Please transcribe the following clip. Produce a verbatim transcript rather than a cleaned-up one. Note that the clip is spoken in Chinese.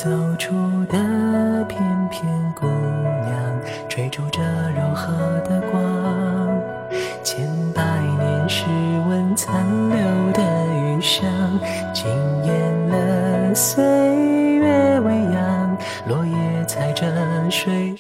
走出的翩翩姑娘，追逐着柔和的光，千百年诗文残留的余香，惊艳了岁月微扬，落叶踩着水